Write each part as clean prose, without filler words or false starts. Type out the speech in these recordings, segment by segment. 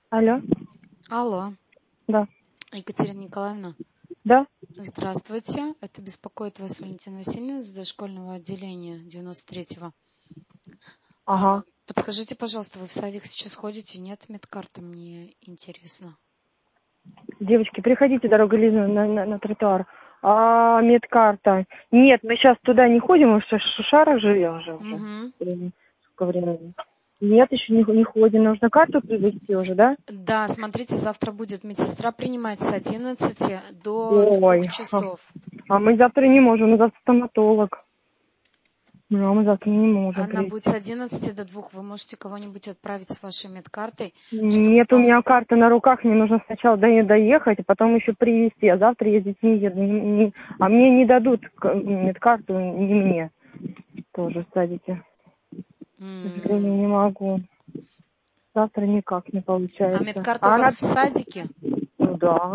Алло, Алло, да, Екатерина Николаевна, да, здравствуйте. Это беспокоит вас Валентина Васильевна из дошкольного отделения 93-го. ага. Подскажите, пожалуйста, вы в садик сейчас ходите? Нет, медкарта, мне интересно. Девочки, приходите, дорога Лиза, на тротуар. А медкарта? Нет, мы сейчас туда не ходим, мы в Шушарах живем же уже. Угу. Сколько времени? Нет, еще не ходим. Нужно карту привезти уже, да? Да, смотрите, завтра будет медсестра принимать с 11 до 2 Ой, часов. а мы завтра не можем, мы завтра стоматолог. Ну, мы завтра не можем Она будет с прийти. 11 до 2. Вы можете кого-нибудь отправить с вашей медкартой, чтобы Нет, у вам... меня карта на руках, мне нужно сначала до нее доехать, а потом еще привезти. А завтра ездить не еду. А мне не дадут медкарту, не мне тоже в садике. К сожалению, не могу. Завтра никак не А получается. медкарта у А она... вас в садике? Ну да.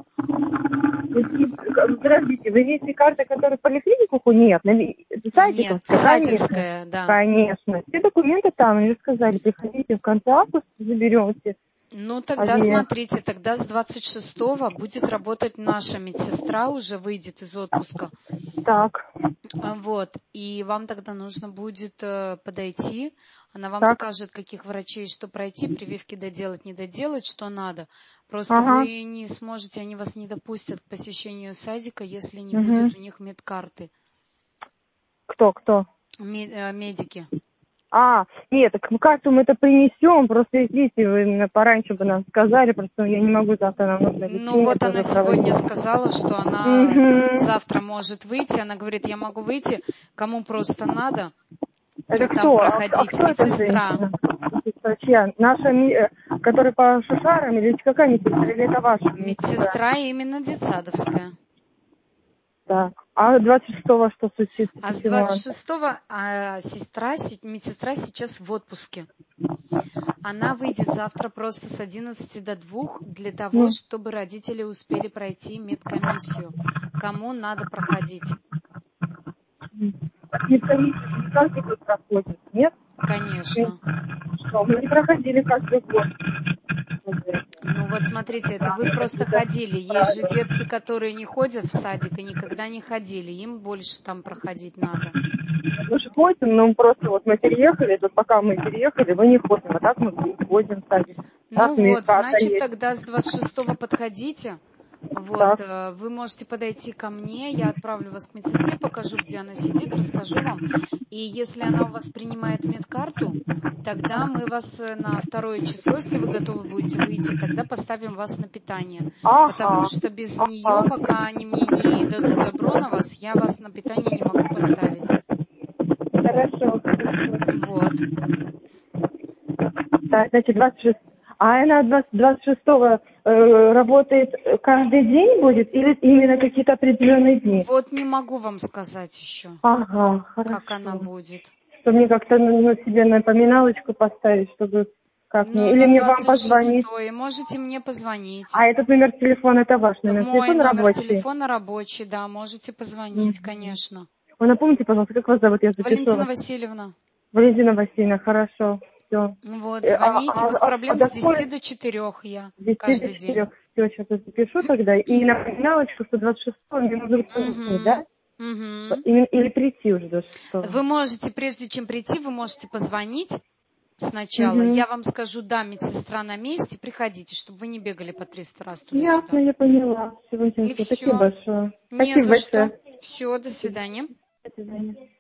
Подождите, вы имеете карты, которые в поликлинику? Нет, Нет, садиковская, конечно. садикская, да. Конечно. Все документы там, мне сказали, приходите в конце августа, заберете. Ну, тогда смотрите, тогда с 26-го будет работать наша медсестра, уже выйдет из отпуска. Так, Вот, и вам тогда нужно будет подойти, она вам так. скажет, каких врачей что пройти, прививки доделать, не доделать, что надо. Просто Ага. вы не сможете, они вас не допустят к посещению садика, если не Угу. будет у них медкарты, Кто? медики. Нет, так карту мы это принесем, просто извините, вы пораньше бы нам сказали, просто я не могу завтра, нам нужно Ну лечение вот тоже она сегодня проводить. сказала, что она Угу. завтра может выйти. Она говорит, я могу выйти, кому просто надо Это там кто? А проходить. кто эта Медсестра. женщина? Медсестра чья? Наша, которая по Шушарам, или какая медсестра, или это ваша медсестра? Медсестра именно детсадовская. Так. А 26-го что случится? А с Почему? 26-го медсестра сейчас в отпуске. Она выйдет завтра просто с 11 до 2 для того, Ну, чтобы родители успели пройти медкомиссию. Кому надо проходить? медкомиссия каждый год проходит, нет? Конечно. Что, мы не проходили каждый год. Ну вот смотрите, это вы просто Это ходили. Есть же правильно. детки, которые не ходят в садик и никогда не ходили. Им больше там проходить надо. Мы же ходим, но просто вот мы переехали, тут пока мы переехали, мы не ходим, а так мы ходим в садик. Ну Так, вот, медкарта значит, есть. тогда с 26-го подходите. Вот, Так. вы можете подойти ко мне, я отправлю вас к медсестре, покажу, где она сидит, расскажу вам. И если она у вас принимает медкарту, тогда мы вас на 2 число, если вы готовы будете выйти, тогда поставим вас на питание. Потому Ага. что без нее, Ага. пока они мне не дадут добро на вас, я вас на питание не могу поставить. Хорошо. Вот. Так, значит, 26. А она 26-го работает каждый день будет или именно какие-то определенные дни? Вот не могу вам сказать еще, Ага, как она хорошо. будет. Что мне как-то нужно себе напоминалочку поставить, чтобы как мне... Ну, Или на мне вам позвонить. 26-е можете мне позвонить. А этот номер телефона, это ваш номер Мой телефона номер рабочий? телефона рабочий, да, можете позвонить, Мгм. конечно. Вы напомните, пожалуйста, как вас зовут, я запишу Валентина вас. Васильевна. Валентина Васильевна, хорошо, все. Вот, звоните, без проблем До с сколько? 10 до 4 я С 10 до каждый день. 4. Все, сейчас я запишу тогда. И напоминалочку, что 26-го мне нужно позвонить, Угу. да? Угу. Или прийти уже до 26-го. Вы можете, прежде чем прийти, вы можете позвонить сначала. Угу. Я вам скажу, да, медсестра на месте, приходите, чтобы вы не бегали по 300 раз Ясно, туда-сюда. я поняла. Всего, И спасибо все. большое. Не Спасибо за что. большое. Все, до свидания. До свидания.